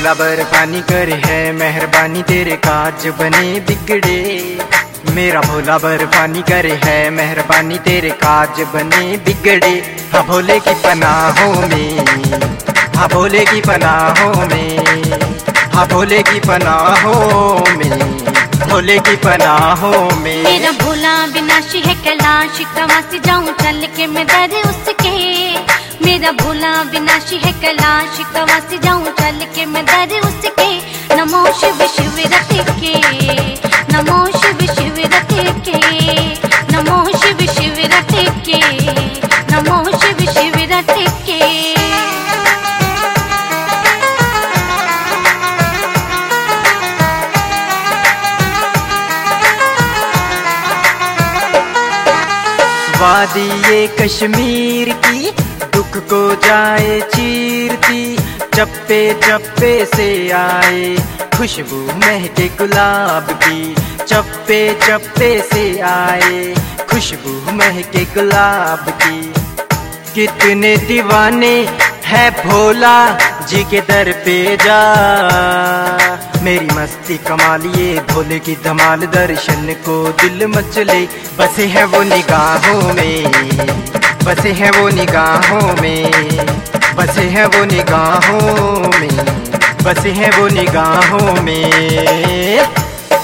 भोला बर्फानी करे है मेहरबानी, तेरे काज बने बिगड़े। मेरा भोला बर्फानी करे है मेहरबानी, तेरे काज बने बिगड़े। हाँ भोले की पनाहों में, हाँ भोले की पनाहों में, हाँ भोले की पनाहों में, भोले की पनाहों में। मेरा भोला विनाशी है कैलाश, कहाँ से जाऊं चल के मैं दर उसके। मेरा भोला विनाशी है कैलाश, कहाँ से जाऊं चल के मैं दर उसके। नमो शिव शिव रटे के, नमो शिव शिव रटे के, नमो शिव शिव रटे के, नमो शिव शिव रटे के। वादी ये कश्मीर की दुख को जाए चीरती, चप्पे चप्पे से आए खुशबू महके गुलाब की। चप्पे चप्पे से आए खुशबू महके गुलाब की। कितने दीवाने है भोला जी के दर पे जा, मेरी मस्ती कमालिए भोले की धमाल, दर्शन को दिल मचले। बसे है वो निगाहों में, बसे है वो निगाहों में, बसे है वो निगाहों में, बसे है वो निगाहों में।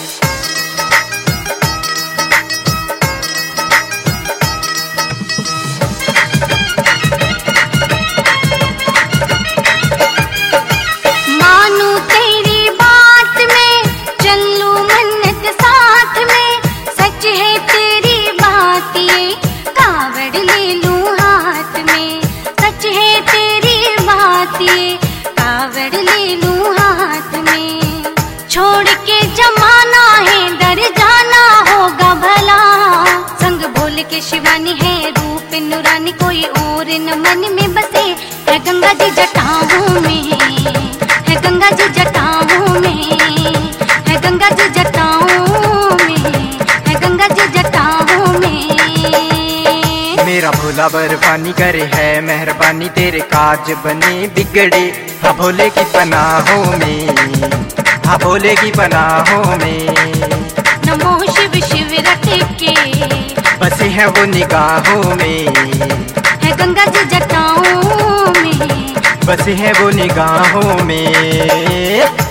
छोड़ के जमाना है डर जाना होगा भला, संग भोले के शिवानी है रूप नूरानी, कोई और न मन में बसे। है गंगा जी जटाओं में, है गंगा जी जटाओं में, है गंगा जी जटाओं में, है गंगा जी जटाओं में। मेरा भोला बर्फानी करे है मेहरबानी, तेरे काज बने बिगड़े। हाँ भोले की पनाहों में, हाँ भोले की पनाहों में। नमो शिव शिव रटे के, बसे हैं वो निगाहों में, है गंगा जी जटाओं में, बसे हैं वो निगाहों में।